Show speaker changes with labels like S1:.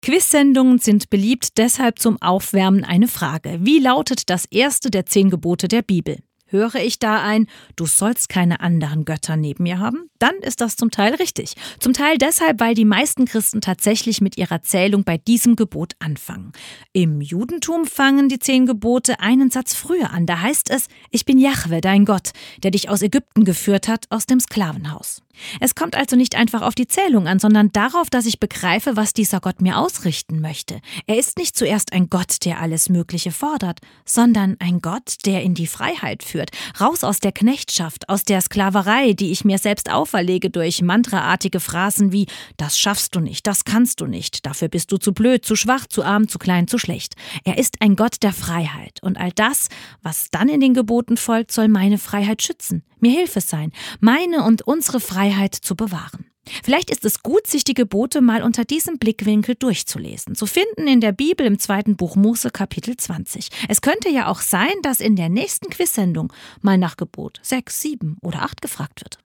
S1: Quiz-Sendungen sind beliebt, deshalb zum Aufwärmen eine Frage. Wie lautet das erste der 10 Gebote der Bibel? Höre ich da ein, du sollst keine anderen Götter neben mir haben? Dann ist das zum Teil richtig. Zum Teil deshalb, weil die meisten Christen tatsächlich mit ihrer Zählung bei diesem Gebot anfangen. Im Judentum fangen die 10 Gebote einen Satz früher an. Da heißt es, ich bin Jahwe, dein Gott, der dich aus Ägypten geführt hat, aus dem Sklavenhaus. Es kommt also nicht einfach auf die Zählung an, sondern darauf, dass ich begreife, was dieser Gott mir ausrichten möchte. Er ist nicht zuerst ein Gott, der alles Mögliche fordert, sondern ein Gott, der in die Freiheit führt, raus aus der Knechtschaft, aus der Sklaverei, die ich mir selbst auferlege durch mantraartige Phrasen wie das schaffst du nicht, das kannst du nicht, dafür bist du zu blöd, zu schwach, zu arm, zu klein, zu schlecht. Er ist ein Gott der Freiheit und all das, was dann in den Geboten folgt, soll meine Freiheit schützen, mir Hilfe sein, meine und unsere Freiheit zu bewahren. Vielleicht ist es gut, sich die Gebote mal unter diesem Blickwinkel durchzulesen. Zu finden in der Bibel im 2. Buch Mose, Kapitel 20. Es könnte ja auch sein, dass in der nächsten Quiz-Sendung mal nach Gebot 6, 7 oder 8 gefragt wird.